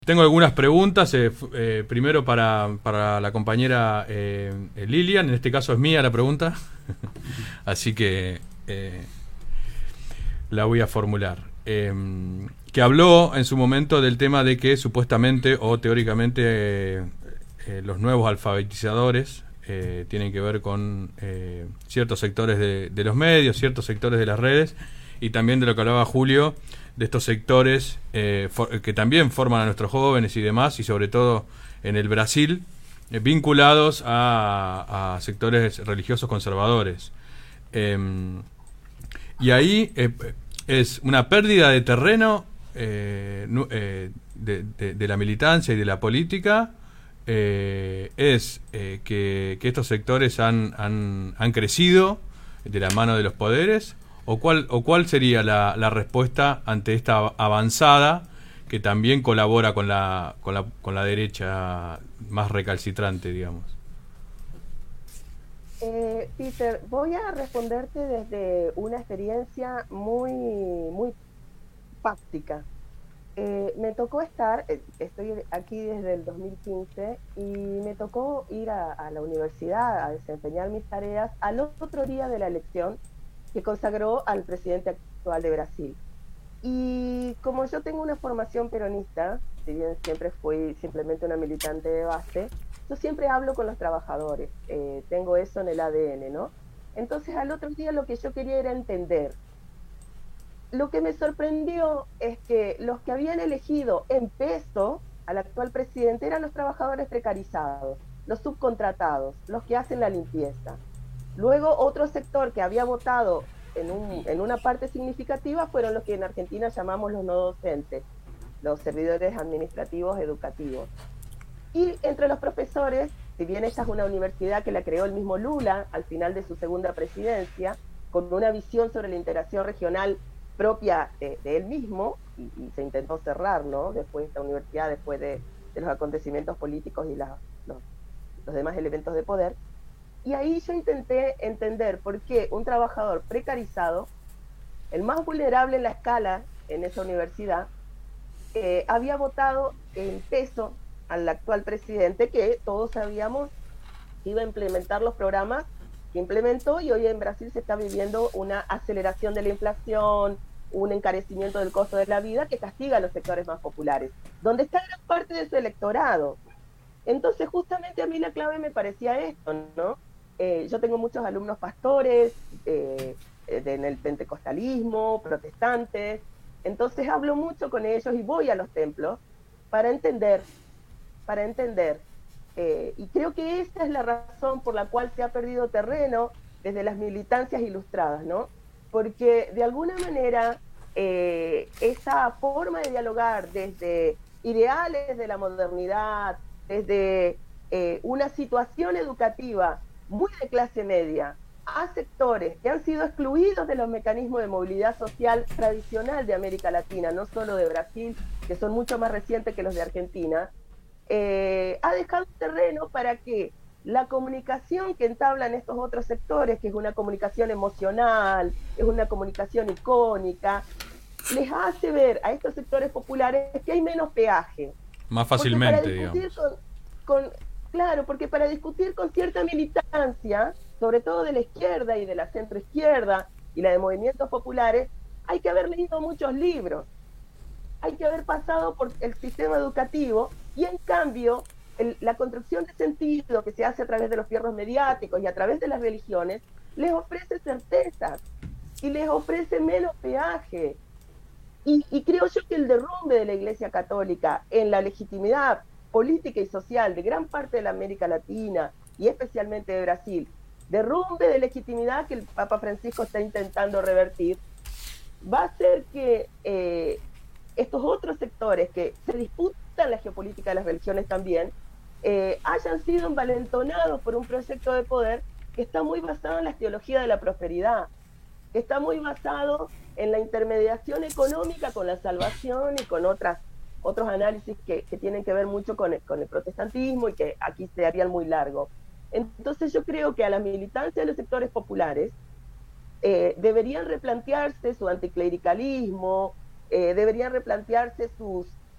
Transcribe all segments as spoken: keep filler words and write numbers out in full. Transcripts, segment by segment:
Tengo algunas preguntas, eh, eh, primero para, para la compañera eh, Lilian, en este caso es mía la pregunta, así que eh, la voy a formular. Eh, que habló en su momento del tema de que supuestamente o teóricamente eh, eh, los nuevos alfabetizadores eh, tienen que ver con eh, ciertos sectores de, de los medios, ciertos sectores de las redes, y también de lo que hablaba Julio, de estos sectores eh, for, que también forman a nuestros jóvenes y demás, y sobre todo en el Brasil, eh, vinculados a, a sectores religiosos conservadores. Eh, y ahí eh, es una pérdida de terreno eh, eh, de, de, de la militancia y de la política, eh, es eh, que, que estos sectores han, han, han crecido de la mano de los poderes. ¿O cuál, o cuál sería la, la respuesta ante esta avanzada que también colabora con la, con la, con la derecha más recalcitrante, digamos? Eh, Peter, voy a responderte desde una experiencia muy, muy práctica. Eh, me tocó estar, eh, estoy aquí desde el dos mil quince y me tocó ir a, a la universidad a desempeñar mis tareas al otro día de la elección que consagró al presidente actual de Brasil. Y como yo tengo una formación peronista, si bien siempre fui simplemente una militante de base, yo siempre hablo con los trabajadores, eh, tengo eso en el A D N, ¿no? Entonces al otro día lo que yo quería era entender. Lo que me sorprendió es que los que habían elegido en peso al actual presidente eran los trabajadores precarizados, los subcontratados, los que hacen la limpieza. Luego, otro sector que había votado en, un, en una parte significativa fueron los que en Argentina llamamos los no docentes, los servidores administrativos educativos. Y entre los profesores, si bien esta es una universidad que la creó el mismo Lula al final de su segunda presidencia, con una visión sobre la integración regional propia de, de él mismo, y, y se intentó cerrar, ¿no? Después de esta universidad, después de, de los acontecimientos políticos y la, los, los demás elementos de poder. Y ahí yo intenté entender por qué un trabajador precarizado, el más vulnerable en la escala en esa universidad, eh, había votado en peso al actual presidente, que todos sabíamos que iba a implementar los programas que implementó, y hoy en Brasil se está viviendo una aceleración de la inflación, un encarecimiento del costo de la vida que castiga a los sectores más populares, donde está gran parte de su electorado. Entonces justamente a mí la clave me parecía esto, ¿no? Eh, yo tengo muchos alumnos pastores, eh, de, en el pentecostalismo, protestantes, entonces hablo mucho con ellos y voy a los templos para entender, para entender. Eh, y creo que esa es la razón por la cual se ha perdido terreno desde las militancias ilustradas, ¿no? Porque de alguna manera eh, esa forma de dialogar desde ideales de la modernidad, desde eh, una situación educativa muy de clase media, a sectores que han sido excluidos de los mecanismos de movilidad social tradicional de América Latina, no solo de Brasil, que son mucho más recientes que los de Argentina, eh, ha dejado terreno para que la comunicación que entablan estos otros sectores, que es una comunicación emocional, es una comunicación icónica, les hace ver a estos sectores populares que hay menos peaje. Más fácilmente, digamos. Con, con, claro, porque para discutir con cierta militancia, sobre todo de la izquierda y de la centroizquierda y la de movimientos populares, hay que haber leído muchos libros, hay que haber pasado por el sistema educativo, y en cambio el, la construcción de sentido que se hace a través de los fierros mediáticos y a través de las religiones les ofrece certezas y les ofrece menos peaje. Y, y creo yo que el derrumbe de la Iglesia Católica en la legitimidad política y social de gran parte de la América Latina y especialmente de Brasil, derrumbe de legitimidad que el Papa Francisco está intentando revertir, va a hacer que eh, estos otros sectores que se disputan la geopolítica de las religiones también, eh, hayan sido envalentonados por un proyecto de poder que está muy basado en la teología de la prosperidad, que está muy basado en la intermediación económica con la salvación y con otras otros análisis que, que tienen que ver mucho con el, con el protestantismo, y que aquí se harían muy largo. Entonces yo creo que a la militancia de los sectores populares eh, deberían replantearse su anticlericalismo, eh, deberían replantearse sus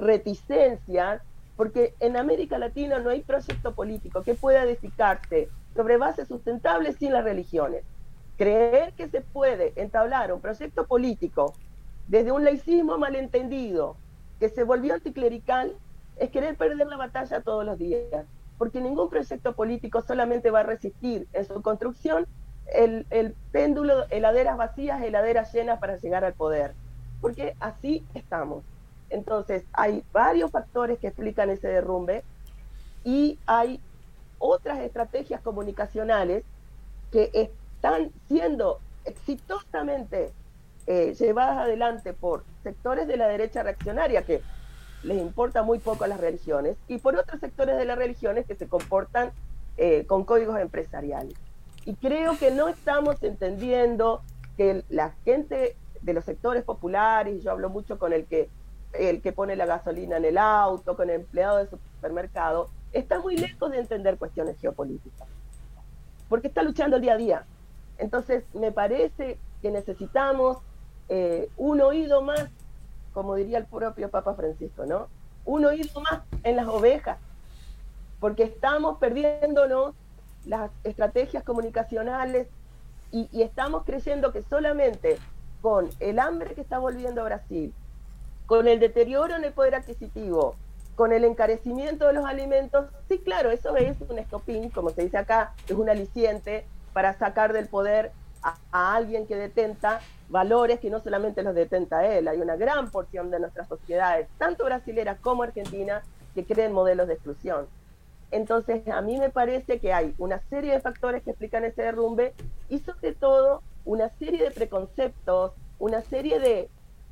reticencias, porque en América Latina no hay proyecto político que pueda edificarse sobre bases sustentables sin las religiones. Creer que se puede entablar un proyecto político desde un laicismo malentendido que se volvió anticlerical es querer perder la batalla todos los días, porque ningún proyecto político solamente va a resistir en su construcción el, el péndulo, heladeras vacías, heladeras llenas para llegar al poder, porque así estamos. Entonces hay varios factores que explican ese derrumbe y hay otras estrategias comunicacionales que están siendo exitosamente eh, llevadas adelante por sectores de la derecha reaccionaria que les importa muy poco a las religiones, y por otros sectores de las religiones que se comportan eh, con códigos empresariales. Y creo que no estamos entendiendo que la gente de los sectores populares, yo hablo mucho con el que, el que pone la gasolina en el auto, con el empleado de supermercado, está muy lejos de entender cuestiones geopolíticas, porque está luchando el día a día. Entonces, me parece que necesitamos eh, un oído más, como diría el propio Papa Francisco, ¿no? Un oído más en las ovejas, porque estamos perdiéndonos las estrategias comunicacionales y, y estamos creyendo que solamente con el hambre que está volviendo a Brasil, con el deterioro en el poder adquisitivo, con el encarecimiento de los alimentos, sí, claro, eso es un estopín, como se dice acá, es un aliciente para sacar del poder a, a alguien que detenta valores que no solamente los detenta él. Hay una gran porción de nuestras sociedades, tanto brasileras como argentinas, que creen modelos de exclusión. Entonces, a mí me parece que hay una serie de factores que explican ese derrumbe y sobre todo una serie de preconceptos, una serie de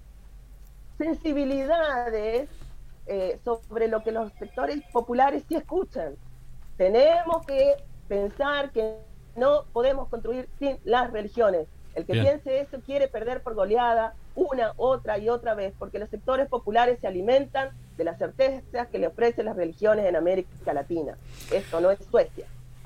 sensibilidades eh, sobre lo que los sectores populares sí escuchan. Tenemos que pensar que no podemos construir sin las religiones. El que Bien. piense eso quiere perder por goleada una, otra y otra vez, porque los sectores populares se alimentan de las certezas que le ofrecen las religiones en América Latina. Esto no es Suecia.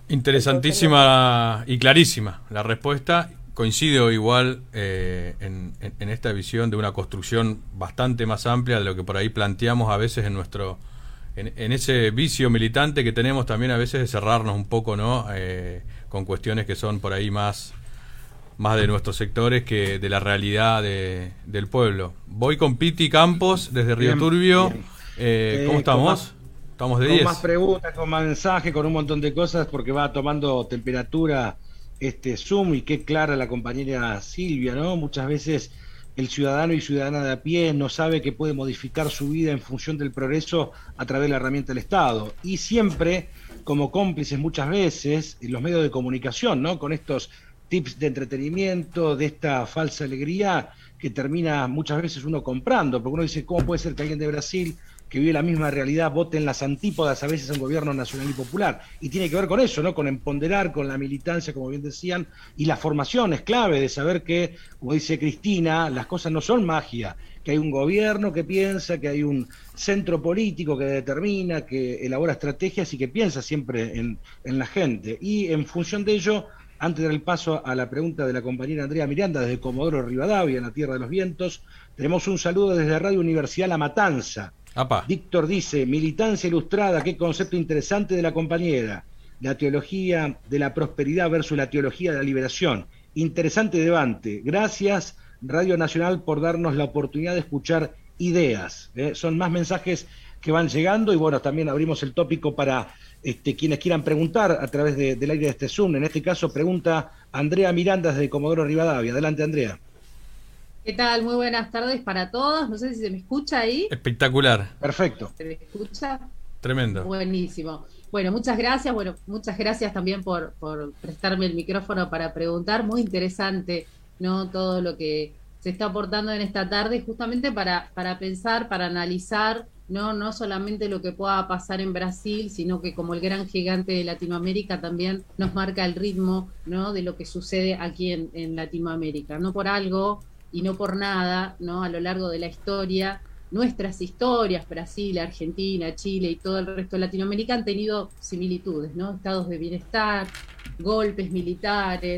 Interesantísima Entonces, y clarísima la respuesta. Coincido igual eh, en, en, en esta visión de una construcción bastante más amplia de lo que por ahí planteamos a veces en nuestro en, en ese vicio militante que tenemos también a veces de cerrarnos un poco, ¿no? Eh, con cuestiones que son por ahí más más de nuestros sectores que de la realidad de, del pueblo. Voy con Piti Campos desde Río bien, Turbio. Bien. Eh, ¿Cómo eh, estamos? Más, estamos de diez. Con más preguntas, con mensajes, con un montón de cosas, porque va tomando temperatura este Zoom, y qué clara la compañera Silvia, ¿no? Muchas veces el ciudadano y ciudadana de a pie no sabe que puede modificar su vida en función del progreso a través de la herramienta del Estado. Y siempre, como cómplices muchas veces, en los medios de comunicación, ¿no? Con estos tips de entretenimiento, de esta falsa alegría que termina muchas veces uno comprando, porque uno dice, ¿cómo puede ser que alguien de Brasil, que vive la misma realidad, vote en las antípodas a veces a un gobierno nacional y popular? Y tiene que ver con eso, ¿no? Con empoderar, con la militancia, como bien decían, y la formación es clave de saber que, como dice Cristina, las cosas no son magia, que hay un gobierno que piensa, que hay un centro político que determina, que elabora estrategias y que piensa siempre en, en la gente. Y en función de ello, antes de dar el paso a la pregunta de la compañera Andrea Miranda desde Comodoro Rivadavia, en la Tierra de los Vientos, tenemos un saludo desde Radio Universidad La Matanza. Apa. Víctor dice, militancia ilustrada, qué concepto interesante de la compañera. La teología de la prosperidad versus la teología de la liberación. Interesante debate. Gracias, Radio Nacional, por darnos la oportunidad de escuchar ideas. ¿eh? Son más mensajes que van llegando y bueno, también abrimos el tópico para este, quienes quieran preguntar a través de, del aire de este Zoom. En este caso pregunta Andrea Miranda desde Comodoro Rivadavia. Adelante, Andrea. ¿Qué tal? Muy buenas tardes para todos. No sé si se me escucha ahí. Espectacular. Perfecto. ¿Se me escucha? Tremendo. Buenísimo. Bueno, muchas gracias. Bueno, muchas gracias también por, por prestarme el micrófono para preguntar. Muy interesante, ¿no? Todo lo que se está aportando en esta tarde, justamente para, para pensar, para analizar, ¿no? No solamente lo que pueda pasar en Brasil, sino que como el gran gigante de Latinoamérica también nos marca el ritmo, ¿no? De lo que sucede aquí en, en Latinoamérica. No por algo y no por nada, ¿no? A lo largo de la historia, nuestras historias, Brasil, Argentina, Chile y todo el resto de Latinoamérica han tenido similitudes, ¿no? Estados de bienestar, golpes militares,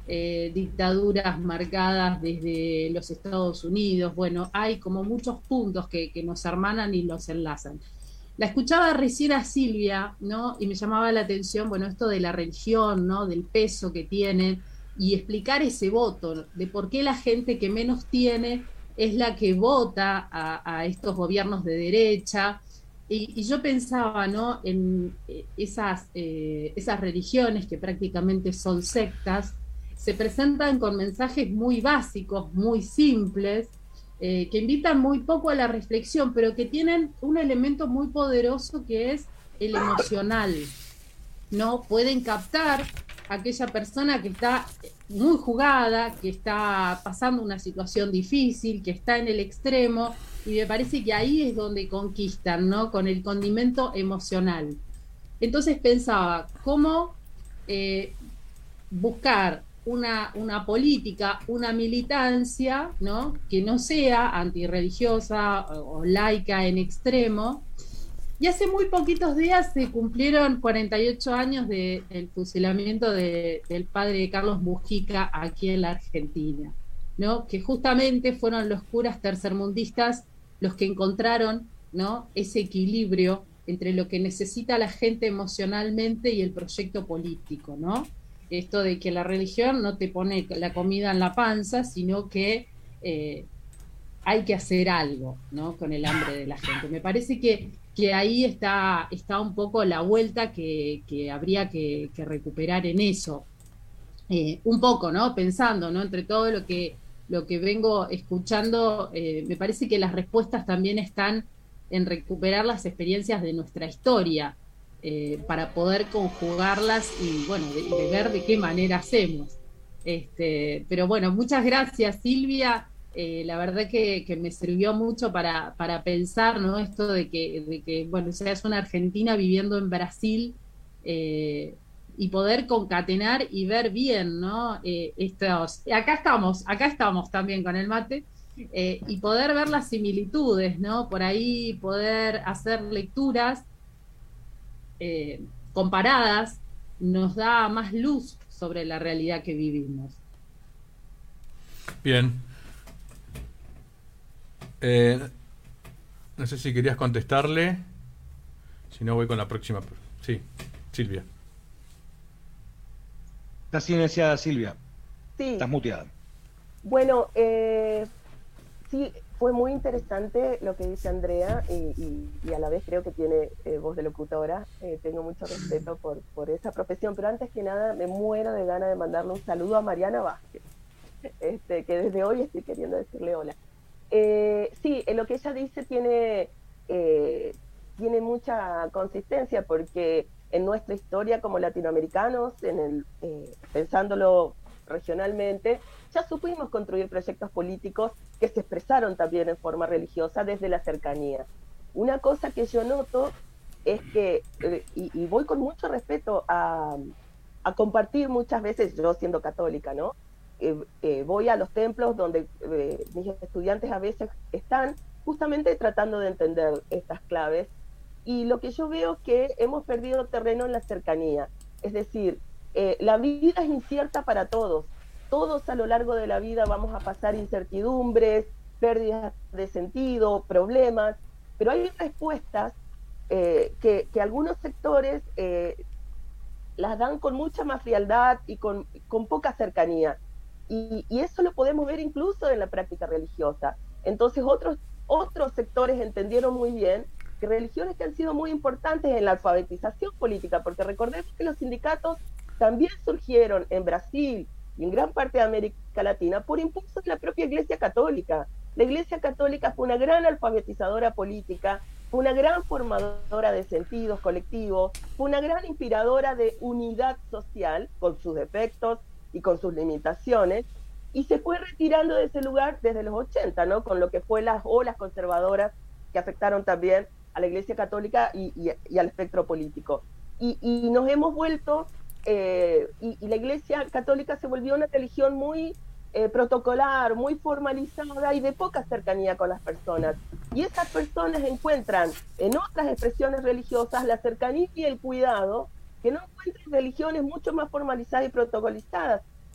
eh, dictaduras marcadas desde los Estados Unidos. Bueno, hay como muchos puntos que, que nos hermanan y nos enlazan. La escuchaba recién a Silvia, ¿no? Y me llamaba la atención, bueno, esto de la religión, ¿no? Del peso que tiene, y explicar ese voto, de por qué la gente que menos tiene es la que vota a, a estos gobiernos de derecha. Y, y yo pensaba, ¿no? En esas, eh, esas religiones que prácticamente son sectas, se presentan con mensajes muy básicos, muy simples, eh, que invitan muy poco a la reflexión, pero que tienen un elemento muy poderoso que es el emocional, ¿no? Pueden captar a aquella persona que está muy jugada, que está pasando una situación difícil, que está en el extremo, y me parece que ahí es donde conquistan, ¿no? Con el condimento emocional. Entonces pensaba, ¿cómo eh, buscar una, una política, una militancia, ¿no? Que no sea antirreligiosa o, o laica en extremo? Y hace muy poquitos días se cumplieron cuarenta y ocho años del de fusilamiento de, del padre Carlos Mujica aquí en la Argentina, ¿no? Que justamente fueron los curas tercermundistas los que encontraron, ¿no? Ese equilibrio entre lo que necesita la gente emocionalmente y el proyecto político, ¿no? Esto de que la religión no te pone la comida en la panza, sino que eh, hay que hacer algo, ¿no? Con el hambre de la gente. Me parece que, que ahí está, está un poco la vuelta que, que habría que, que recuperar en eso. Eh, un poco, ¿no? Pensando, ¿no? Entre todo lo que, lo que vengo escuchando, eh, me parece que las respuestas también están en recuperar las experiencias de nuestra historia, eh, para poder conjugarlas y, bueno, de, de ver de qué manera hacemos. Este, pero bueno, muchas gracias, Silvia. Eh, la verdad que, que me sirvió mucho para, para pensar, ¿no? Esto de que, de que, bueno, seas una argentina viviendo en Brasil, eh, y poder concatenar y ver bien, ¿no? Eh, estos, acá estamos, acá estamos también con el mate, eh, y poder ver las similitudes, ¿no? Por ahí poder hacer lecturas eh, comparadas nos da más luz sobre la realidad que vivimos. Bien. Eh, no sé si querías contestarle. Si no, voy con la próxima. Sí, Silvia. Estás silenciada, Silvia. Sí. Estás muteada. Bueno, eh, sí, fue muy interesante lo que dice Andrea y, y, y a la vez creo que tiene eh, voz de locutora. Eh, tengo mucho respeto por, por esa profesión, pero antes que nada me muero de ganas de mandarle un saludo a Mariana Vázquez, este, que desde hoy estoy queriendo decirle hola. Eh, sí, en lo que ella dice tiene, eh, tiene mucha consistencia, porque en nuestra historia como latinoamericanos, en el, eh, pensándolo regionalmente, ya supimos construir proyectos políticos que se expresaron también en forma religiosa desde la cercanía. Una cosa que yo noto es que, eh, y, y voy con mucho respeto a, a compartir muchas veces, yo siendo católica, ¿no? Eh, eh, voy a los templos donde eh, mis estudiantes a veces están justamente tratando de entender estas claves, y lo que yo veo es que hemos perdido terreno en la cercanía. Es decir, eh, la vida es incierta para todos. Todos a lo largo de la vida vamos a pasar incertidumbres, pérdidas de sentido, problemas, pero hay respuestas eh, que, que algunos sectores eh, las dan con mucha más frialdad y con, con poca cercanía. Y, y eso lo podemos ver incluso en la práctica religiosa. Entonces otros, otros sectores entendieron muy bien que religiones que han sido muy importantes en la alfabetización política, porque recordemos que los sindicatos también surgieron en Brasil y en gran parte de América Latina por impulso de la propia Iglesia Católica. La Iglesia Católica fue una gran alfabetizadora política, fue una gran formadora de sentidos colectivos, fue una gran inspiradora de unidad social, con sus defectos y con sus limitaciones, y se fue retirando de ese lugar desde los ochenta, ¿no? Con lo que fue las olas conservadoras que afectaron también a la Iglesia Católica y, y, y al espectro político. Y, y nos hemos vuelto, eh, y, y la Iglesia Católica se volvió una religión muy eh, protocolar, muy formalizada y de poca cercanía con las personas. Y esas personas encuentran en otras expresiones religiosas la cercanía y el cuidado que no encuentran en religiones mucho más formalizadas y protocolizadas.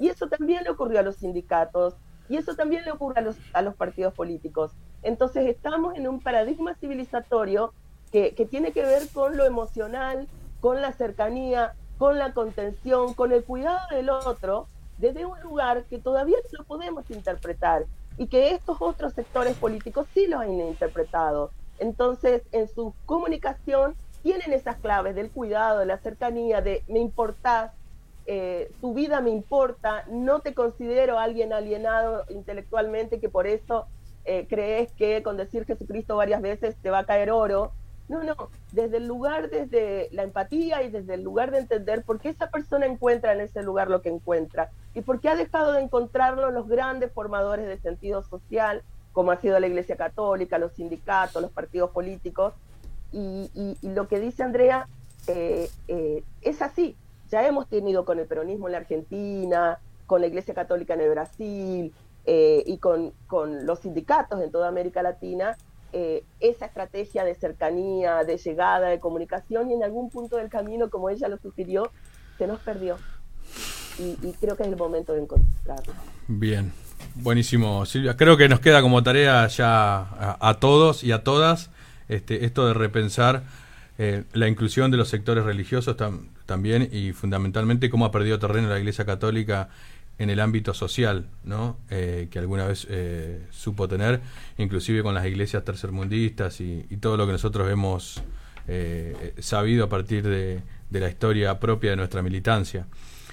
Y eso también le ocurrió a los sindicatos, y eso también le ocurre a los, a los partidos políticos. Entonces estamos en un paradigma civilizatorio que, que tiene que ver con lo emocional, con la cercanía, con la contención, con el cuidado del otro, desde un lugar que todavía no podemos interpretar y que estos otros sectores políticos sí los han interpretado. Entonces, en su comunicación tienen esas claves del cuidado, de la cercanía, de me importás, eh, tu vida me importa, no te considero alguien alienado intelectualmente que por eso eh, crees que con decir Jesucristo varias veces te va a caer oro. No, no, desde el lugar, desde la empatía y desde el lugar de entender por qué esa persona encuentra en ese lugar lo que encuentra y por qué ha dejado de encontrarlo los grandes formadores de sentido social, como ha sido la Iglesia Católica, los sindicatos, los partidos políticos. Y, y, y lo que dice Andrea eh, eh, es así. Ya hemos tenido con el peronismo en la Argentina, con la Iglesia Católica en el Brasil eh, y con, con los sindicatos en toda América Latina, eh, esa estrategia de cercanía, de llegada, de comunicación, y en algún punto del camino, como ella lo sugirió, se nos perdió. Y, y creo que es el momento de encontrarlo. Bien, buenísimo, Silvia. Creo que nos queda como tarea ya a, a todos y a todas este, esto de repensar eh, la inclusión de los sectores religiosos tam, también y fundamentalmente cómo ha perdido terreno la Iglesia Católica en el ámbito social, ¿no? Eh, que alguna vez eh, supo tener, inclusive con las iglesias tercermundistas y, y todo lo que nosotros hemos eh, sabido a partir de, de la historia propia de nuestra militancia.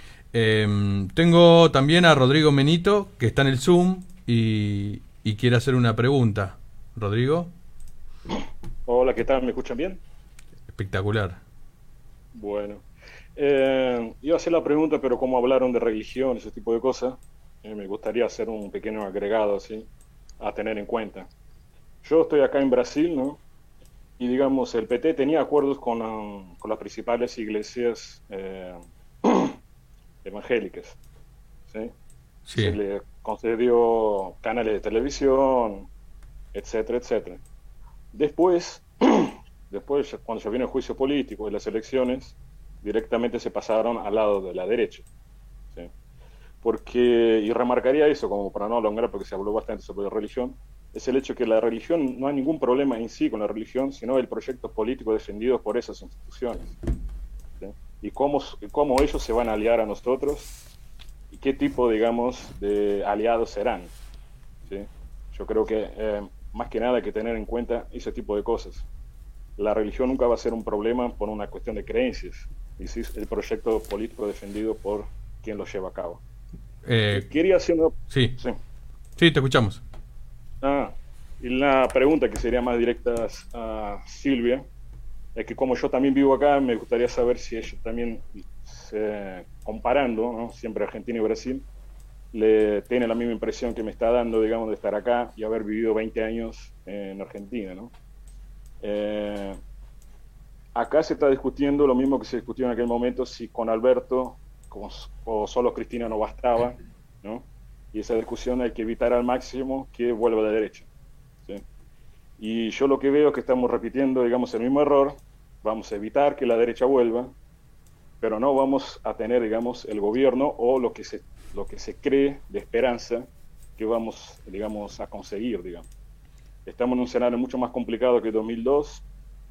Eh, tengo también a Rodrigo Menito, que está en el Zoom y, y quiere hacer una pregunta. Rodrigo. Hola, ¿qué tal? ¿Me escuchan bien? Espectacular. Bueno, eh, iba a hacer la pregunta, pero como hablaron de religión, ese tipo de cosas, eh, me gustaría hacer un pequeño agregado así, a tener en cuenta. Yo estoy acá en Brasil, ¿no? Y digamos, el P T tenía acuerdos con, um, con las principales iglesias eh, evangélicas, ¿sí? Sí. Se le concedió canales de televisión, etcétera, etcétera. Después, después cuando se vino el juicio político y las elecciones, directamente se pasaron al lado de la derecha, ¿sí? Porque, y remarcaría eso, como para no alongar, porque se habló bastante sobre la religión, es el hecho que la religión, no hay ningún problema en sí con la religión, sino el proyecto político defendido por esas instituciones, ¿sí? Y cómo, cómo ellos se van a aliar a nosotros y qué tipo, digamos, de aliados serán, ¿sí? Yo creo que eh, más que nada hay que tener en cuenta ese tipo de cosas. La religión nunca va a ser un problema por una cuestión de creencias, y sí el proyecto político defendido por quien lo lleva a cabo. Eh, Quería hacer una... sí. sí, sí, te escuchamos. Ah, y la pregunta que sería más directa a Silvia es que como yo también vivo acá, me gustaría saber si ella también, se, comparando, ¿no?, siempre Argentina y Brasil, le tiene la misma impresión que me está dando, digamos, de estar acá y haber vivido veinte años en Argentina, ¿no? Eh, acá se está discutiendo lo mismo que se discutió en aquel momento, si con Alberto como, o solo Cristina no bastaba, ¿no? Y esa discusión hay que evitar al máximo que vuelva a la derecha, ¿sí? Y yo lo que veo es que estamos repitiendo, digamos, el mismo error. Vamos a evitar que la derecha vuelva, pero no vamos a tener, digamos, el gobierno o lo que se, lo que se cree de esperanza que vamos, digamos, a conseguir, digamos. Estamos en un escenario mucho más complicado que dos mil dos,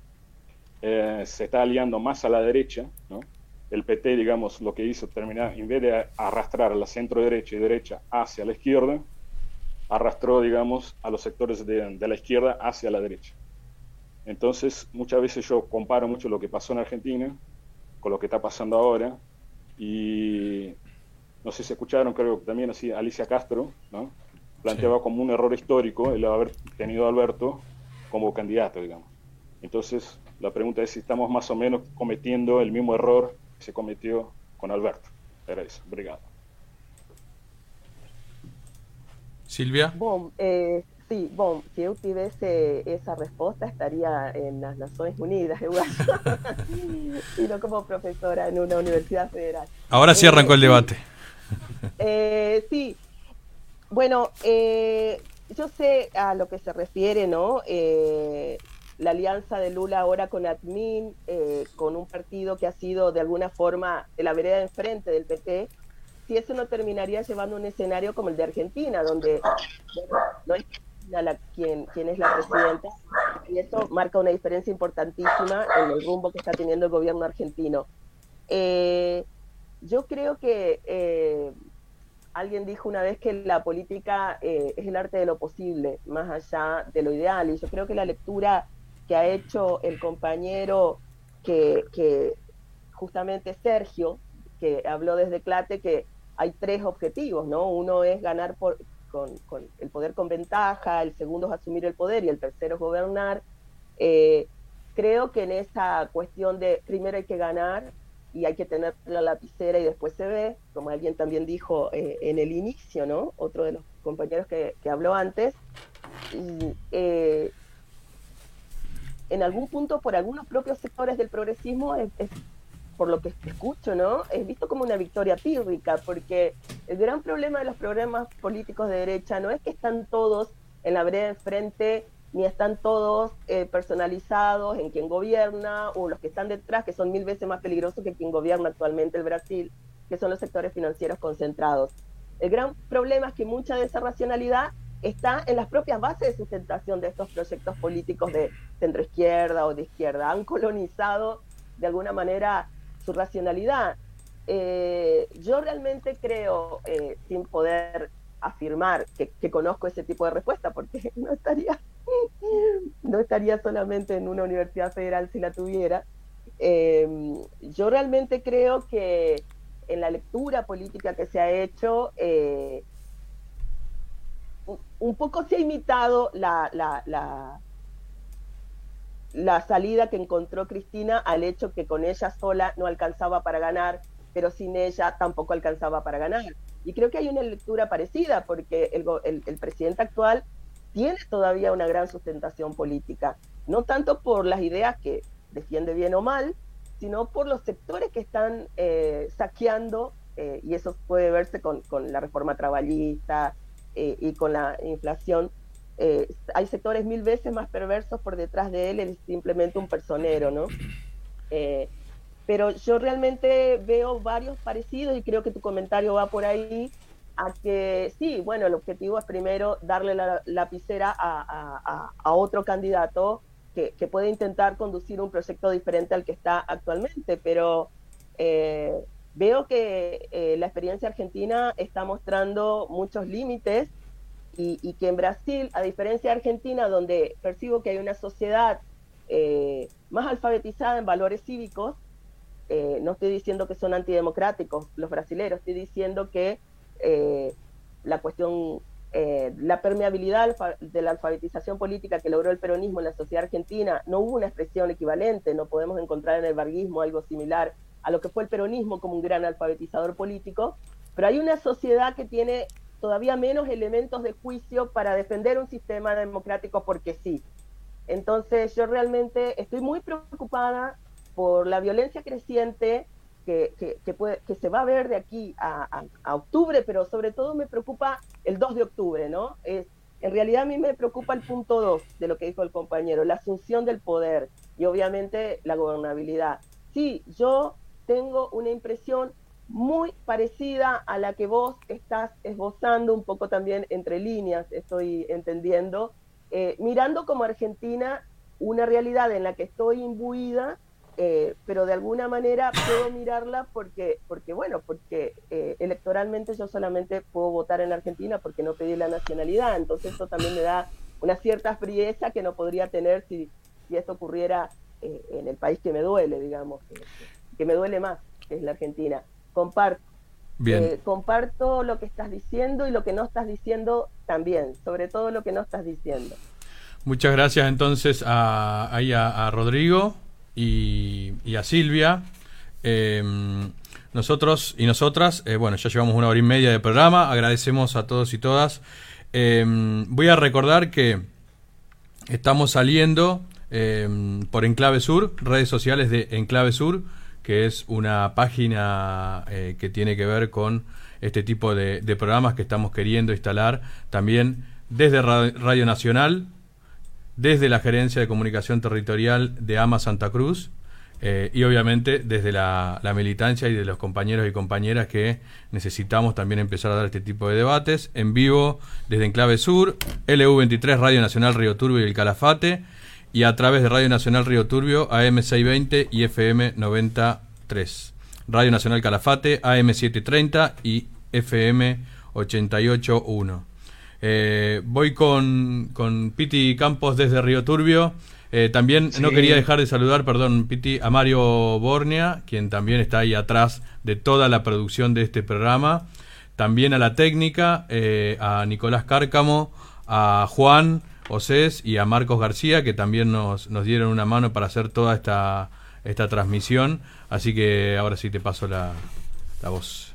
eh, se está aliando más a la derecha, ¿no? El P T, digamos, lo que hizo, terminar, en vez de arrastrar a la centro derecha y derecha hacia la izquierda, arrastró, digamos, a los sectores de, de la izquierda hacia la derecha. Entonces, muchas veces yo comparo mucho lo que pasó en Argentina con lo que está pasando ahora, y no sé si escucharon, creo que también así Alicia Castro, ¿no?, planteaba sí. como un error histórico el haber tenido a Alberto como candidato, digamos. Entonces, la pregunta es si estamos más o menos cometiendo el mismo error que se cometió con Alberto. Era eso. Obrigado. Silvia? Bom, eh, sí, bom, se eu tivesse essa resposta estaria en las Naciones Unidas, igual, y no como profesora en una universidad federal. Ahora sí arrancó eh, el debate. Eh, sí, bueno, eh, yo sé a lo que se refiere, ¿no? Eh, la alianza de Lula ahora con Admin, eh, con un partido que ha sido de alguna forma de la vereda de enfrente del P T, si eso no terminaría llevando a un escenario como el de Argentina, donde bueno, no es la, quien, quien es la presidenta, y eso marca una diferencia importantísima en el rumbo que está teniendo el gobierno argentino. Eh, yo creo que eh, alguien dijo una vez que la política eh, es el arte de lo posible, más allá de lo ideal, y yo creo que la lectura que ha hecho el compañero que, que justamente Sergio, que habló desde Clate, que hay tres objetivos, ¿no? Uno es ganar por, con, con el poder con ventaja, el segundo es asumir el poder y el tercero es gobernar. Eh, creo que en esa cuestión de primero hay que ganar y hay que tener la lapicera y después se ve, como alguien también dijo eh, en el inicio, ¿no? Otro de los compañeros que, que habló antes, y, eh, en algún punto por algunos propios sectores del progresismo es, es por lo que escucho, ¿no? Es visto como una victoria pírrica, porque el gran problema de los programas políticos de derecha no es que están todos en la vereda de frente, ni están todos eh, personalizados en quien gobierna, o los que están detrás, que son mil veces más peligrosos que quien gobierna actualmente el Brasil, que son los sectores financieros concentrados. El gran problema es que mucha de esa racionalidad está en las propias bases de sustentación de estos proyectos políticos de centroizquierda o de izquierda. Han colonizado de alguna manera su racionalidad. Eh, yo realmente creo, eh, sin poder afirmar que, que conozco ese tipo de respuesta, porque no estaría, no estaría solamente en una universidad federal si la tuviera, eh, yo realmente creo que en la lectura política que se ha hecho, eh, un poco se ha imitado la, la, la, la salida que encontró Cristina al hecho que con ella sola no alcanzaba para ganar, pero sin ella tampoco alcanzaba para ganar. Y creo que hay una lectura parecida, porque el, el, el presidente actual tiene todavía una gran sustentación política, no tanto por las ideas que defiende bien o mal, sino por los sectores que están eh, saqueando, eh, y eso puede verse con, con la reforma trabajista, Eh, y con la inflación. Eh, hay sectores mil veces más perversos por detrás de él, él es simplemente un personero, ¿no? Eh, pero yo realmente veo varios parecidos y creo que tu comentario va por ahí, a que sí, bueno, el objetivo es primero darle la lapicera a, a, a otro candidato que, que puede intentar conducir un proyecto diferente al que está actualmente, pero eh, veo que eh, la experiencia argentina está mostrando muchos límites y, y que en Brasil, a diferencia de Argentina, donde percibo que hay una sociedad eh, más alfabetizada en valores cívicos, eh, no estoy diciendo que son antidemocráticos los brasileros, estoy diciendo que eh, la cuestión, eh, la permeabilidad de la alfabetización política que logró el peronismo en la sociedad argentina, no hubo una expresión equivalente, no podemos encontrar en el varguismo algo similar a lo que fue el peronismo como un gran alfabetizador político, pero hay una sociedad que tiene todavía menos elementos de juicio para defender un sistema democrático porque sí. Entonces yo realmente estoy muy preocupada por la violencia creciente que, que, que, puede, que se va a ver de aquí a, a, a octubre, pero sobre todo me preocupa el dos de octubre, ¿no? Es, en realidad a mí me preocupa el punto dos de lo que dijo el compañero, la asunción del poder y obviamente la gobernabilidad. Sí, yo tengo una impresión muy parecida a la que vos estás esbozando un poco también entre líneas, estoy entendiendo, eh, mirando como Argentina una realidad en la que estoy imbuida, eh, pero de alguna manera puedo mirarla porque, porque bueno, porque eh, electoralmente yo solamente puedo votar en Argentina porque no pedí la nacionalidad, entonces eso también me da una cierta frieza que no podría tener si, si esto ocurriera eh, en el país que me duele, digamos, que, que me duele más, que es la Argentina. Comparto. Bien. Eh, comparto lo que estás diciendo y lo que no estás diciendo también, sobre todo lo que no estás diciendo. Muchas gracias entonces a, ahí a, a Rodrigo y, y a Silvia. Eh, nosotros y nosotras, eh, bueno, ya llevamos una hora y media de programa, agradecemos a todos y todas. Eh, voy a recordar que estamos saliendo eh, por Enclave Sur, redes sociales de Enclave Sur, que es una página eh, que tiene que ver con este tipo de, de programas que estamos queriendo instalar también desde Radio Nacional, desde la Gerencia de Comunicación Territorial de AMA Santa Cruz, Eh, y obviamente desde la, la militancia y de los compañeros y compañeras que necesitamos también empezar a dar este tipo de debates en vivo desde Enclave Sur, L U veintitrés, Radio Nacional Río Turbio y El Calafate, y a través de Radio Nacional Río Turbio, A M seiscientos veinte y F M noventa y tres. Radio Nacional Calafate, A M setecientos treinta y F M ochenta y ocho punto uno. Eh, voy con, con Piti Campos desde Río Turbio. Eh, también sí. No quería dejar de saludar, perdón, Piti, a Mario Bornia, quien también está ahí atrás de toda la producción de este programa. También a la técnica, eh, a Nicolás Cárcamo, a Juan Osés y a Marcos García, que también nos, nos dieron una mano para hacer toda esta, esta transmisión. Así que ahora sí te paso la, la voz.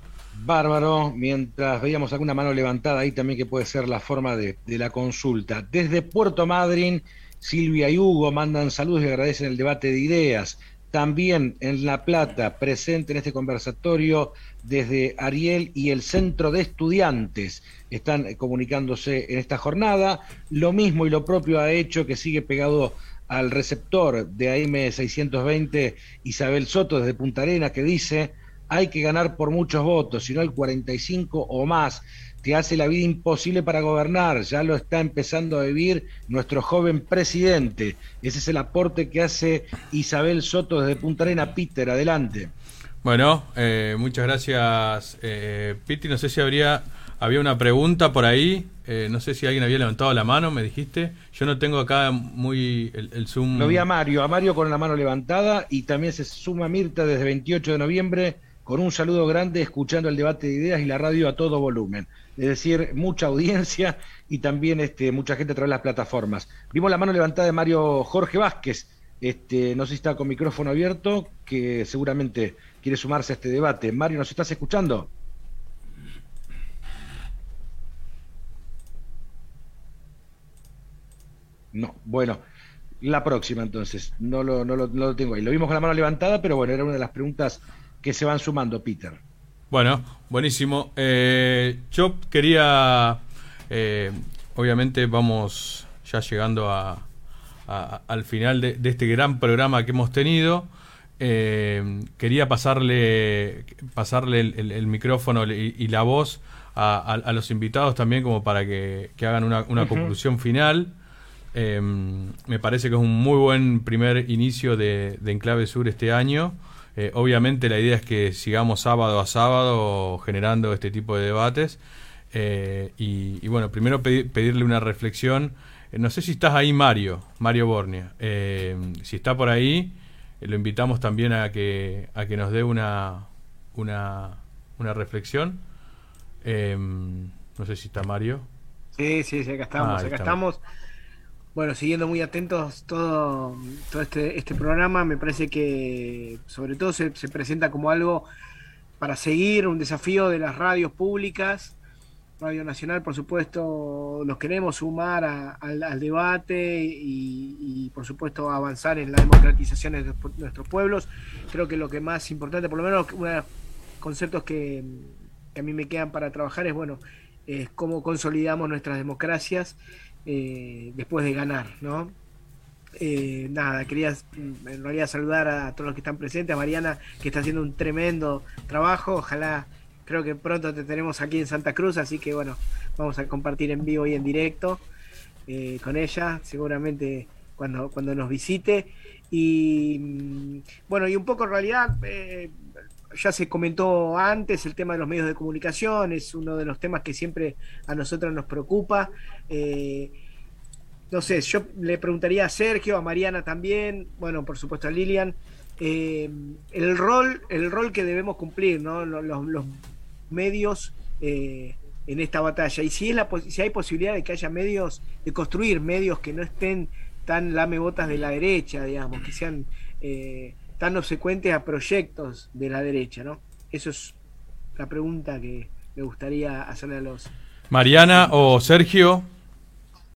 Bárbaro, mientras veíamos alguna mano levantada ahí también, que puede ser la forma de, de la consulta. Desde Puerto Madryn, Silvia y Hugo mandan saludos y agradecen el debate de ideas. También en La Plata, presente en este conversatorio desde Ariel y el Centro de Estudiantes, están comunicándose en esta jornada. Lo mismo y lo propio ha hecho, que sigue pegado al receptor de A M seiscientos veinte, Isabel Soto desde Punta Arenas, que dice: hay que ganar por muchos votos, si no el cuarenta y cinco o más. Te hace la vida imposible para gobernar, ya lo está empezando a vivir nuestro joven presidente. Ese es el aporte que hace Isabel Soto desde Punta Arenas. Peter, adelante. Bueno, eh, muchas gracias, eh, Piti. No sé si habría había una pregunta por ahí, eh, no sé si alguien había levantado la mano, me dijiste. Yo no tengo acá muy el, el Zoom. Lo vi a Mario, a Mario con la mano levantada, y también se suma Mirta desde veintiocho de noviembre, con un saludo grande, escuchando el debate de ideas y la radio a todo volumen. Es decir, mucha audiencia y también este, mucha gente a través de las plataformas. Vimos la mano levantada de Mario Jorge Vázquez, este, no sé si está con micrófono abierto, que seguramente quiere sumarse a este debate. Mario, ¿nos estás escuchando? No, bueno, la próxima entonces, no lo, no lo, no lo tengo ahí. Lo vimos con la mano levantada, pero bueno, era una de las preguntas que se van sumando, Peter. Bueno, buenísimo. Eh, yo quería, eh, obviamente vamos ya llegando a, a, al final de, de este gran programa que hemos tenido. Eh, quería pasarle pasarle el, el, el micrófono y, y la voz a, a, a los invitados también, como para que, que hagan una, una uh-huh. conclusión final. Eh, me parece que es un muy buen primer inicio de, de Enclave Sur este año. Eh, obviamente la idea es que sigamos sábado a sábado generando este tipo de debates, eh, y, y bueno, primero pedi- pedirle una reflexión. Eh, no sé si estás ahí, Mario, Mario Bornia. Eh, si está por ahí, eh, lo invitamos también a que a que nos dé una una, una reflexión. Eh, no sé si está Mario. Sí, sí, sí, acá estamos, ah, acá estamos. estamos. Bueno, siguiendo muy atentos todo, todo este, este programa. Me parece que sobre todo se, se presenta como algo para seguir, un desafío de las radios públicas. Radio Nacional, por supuesto, los queremos sumar a, al, al debate y, y, por supuesto, avanzar en la democratización de nuestros pueblos. Creo que lo que más importante, por lo menos uno de los conceptos que, que a mí me quedan para trabajar es, bueno, es cómo consolidamos nuestras democracias Eh, después de ganar, ¿no? Eh, nada, quería en realidad saludar a todos los que están presentes, a Mariana, que está haciendo un tremendo trabajo. Ojalá, creo que pronto te tenemos aquí en Santa Cruz, así que bueno, vamos a compartir en vivo y en directo eh, con ella, seguramente cuando, cuando nos visite. Y bueno, y un poco en realidad eh, ya se comentó antes el tema de los medios de comunicación, es uno de los temas que siempre a nosotros nos preocupa. Eh, no sé, yo le preguntaría a Sergio, a Mariana también, bueno, por supuesto a Lilian, eh, el rol el rol que debemos cumplir, ¿no? Los, los, los medios eh, en esta batalla, y si, es la, si hay posibilidad de que haya medios, de construir medios que no estén tan lamebotas de la derecha, digamos, que sean eh, tan obsecuentes a proyectos de la derecha, ¿no? Eso es la pregunta que me gustaría hacerle a los... Mariana o Sergio.